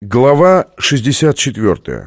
Глава 64.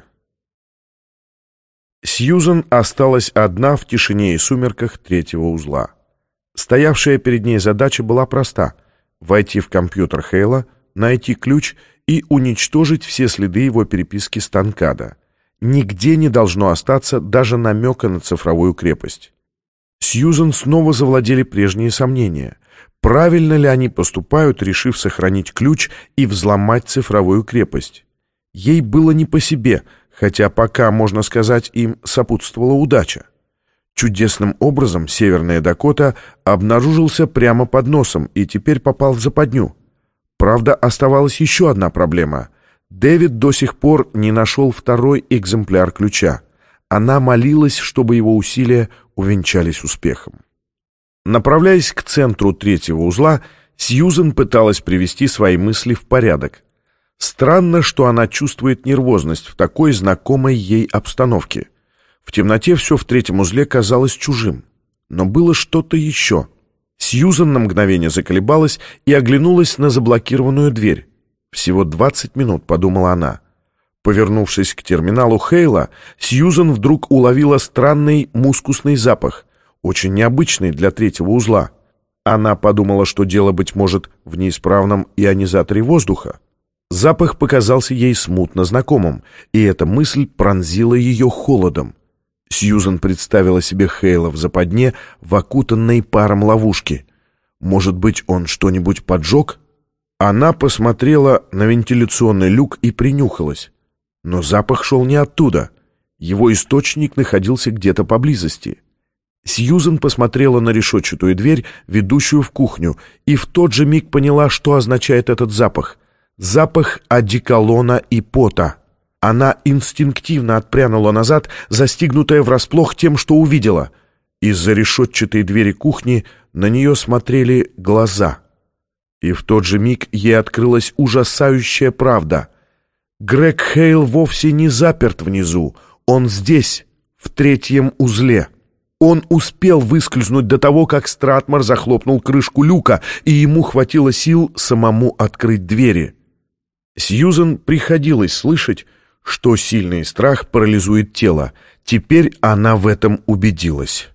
Сьюзен осталась одна в тишине и сумерках третьего узла. Стоявшая перед ней задача была проста — войти в компьютер Хейла, найти ключ и уничтожить все следы его переписки с Танкада. Нигде не должно остаться даже намека на цифровую крепость. Сьюзен снова завладели прежние сомнения. Правильно ли они поступают, решив сохранить ключ и взломать цифровую крепость? Ей было не по себе, хотя пока, можно сказать, им сопутствовала удача. Чудесным образом Северная Дакота обнаружился прямо под носом и теперь попал в западню. Правда, оставалась еще одна проблема. Дэвид до сих пор не нашел второй экземпляр ключа. Она молилась, чтобы его усилия увенчались успехом. Направляясь к центру третьего узла, Сьюзен пыталась привести свои мысли в порядок. Странно, что она чувствует нервозность в такой знакомой ей обстановке. В темноте все в третьем узле казалось чужим. Но было что-то еще. Сьюзен на мгновение заколебалась и оглянулась на заблокированную дверь. «Всего 20 минут», — подумала она. Повернувшись к терминалу Хейла, Сьюзен вдруг уловила странный мускусный запах, очень необычный для третьего узла. Она подумала, что дело, быть может, в неисправном ионизаторе воздуха. Запах показался ей смутно знакомым, и эта мысль пронзила ее холодом. Сьюзен представила себе Хейла в западне, в окутанной паром ловушке. Может быть, он что-нибудь поджег? Она посмотрела на вентиляционный люк и принюхалась. Но запах шел не оттуда. Его источник находился где-то поблизости. Сьюзен посмотрела на решетчатую дверь, ведущую в кухню, и в тот же миг поняла, что означает этот запах. Запах одеколона и пота. Она инстинктивно отпрянула назад, застигнутая врасплох тем, что увидела. Из-за решетчатой двери кухни на нее смотрели глаза. И в тот же миг ей открылась ужасающая правда. Грег Хейл вовсе не заперт внизу. Он здесь, в третьем узле. Он успел выскользнуть до того, как Стратмор захлопнул крышку люка, и ему хватило сил самому открыть двери. Сьюзен приходилось слышать, что сильный страх парализует тело. Теперь она в этом убедилась.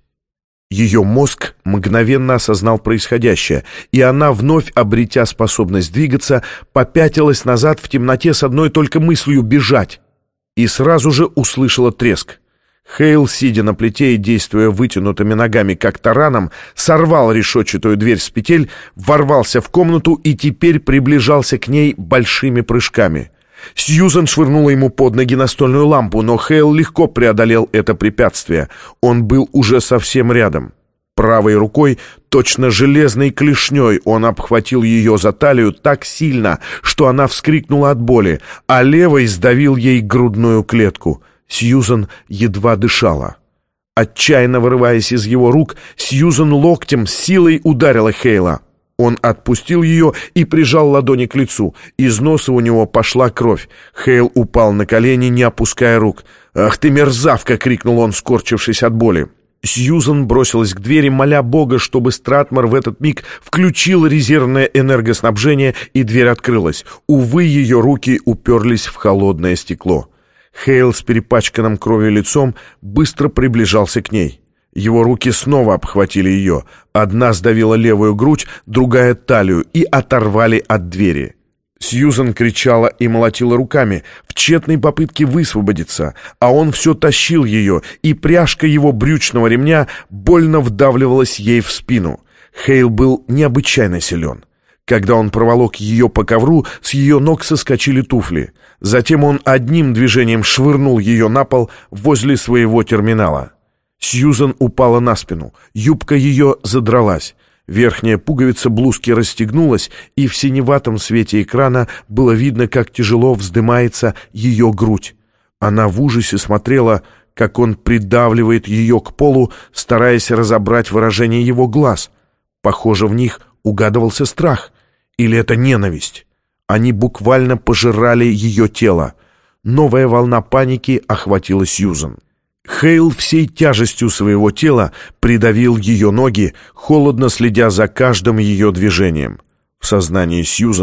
Ее мозг мгновенно осознал происходящее, и она, вновь обретя способность двигаться, попятилась назад в темноте с одной только мыслью — бежать. И сразу же услышала треск. Хейл, сидя на плите и действуя вытянутыми ногами, как тараном, сорвал решетчатую дверь с петель, ворвался в комнату и теперь приближался к ней большими прыжками. Сьюзен швырнула ему под ноги настольную лампу, но Хейл легко преодолел это препятствие. Он был уже совсем рядом. Правой рукой, точно железной клешней, он обхватил ее за талию так сильно, что она вскрикнула от боли, а левой сдавил ей грудную клетку. Сьюзен едва дышала. Отчаянно вырываясь из его рук, Сьюзен локтем с силой ударила Хейла. Он отпустил ее и прижал ладони к лицу. Из носа у него пошла кровь. Хейл упал на колени, не опуская рук. «Ах ты, мерзавка!» — крикнул он, скорчившись от боли. Сьюзен бросилась к двери, моля Бога, чтобы Стратмор в этот миг включил резервное энергоснабжение, и дверь открылась. Увы, ее руки уперлись в холодное стекло. Хейл с перепачканным кровью лицом быстро приближался к ней. Его руки снова обхватили ее. Одна сдавила левую грудь, другая — талию, и оторвали от двери. Сьюзен кричала и молотила руками в тщетной попытке высвободиться, а он все тащил ее, и пряжка его брючного ремня больно вдавливалась ей в спину. Хейл был необычайно силен. Когда он проволок ее по ковру, с ее ног соскочили туфли. Затем он одним движением швырнул ее на пол возле своего терминала. Сьюзен упала на спину. Юбка ее задралась. Верхняя пуговица блузки расстегнулась, и в синеватом свете экрана было видно, как тяжело вздымается ее грудь. Она в ужасе смотрела, как он придавливает ее к полу, стараясь разобрать выражение его глаз. Похоже, в них угадывался страх. Или это ненависть? Они буквально пожирали ее тело. Новая волна паники охватила Сьюзен. Хейл всей тяжестью своего тела придавил ее ноги, холодно следя за каждым ее движением. В сознании Сьюзен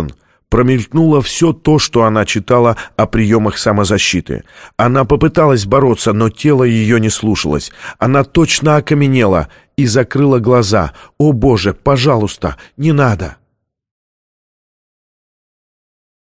Промелькнуло все то, что она читала о приемах самозащиты. Она попыталась бороться, но тело ее не слушалось. Она точно окаменела и закрыла глаза. «О, Боже, пожалуйста, не надо!»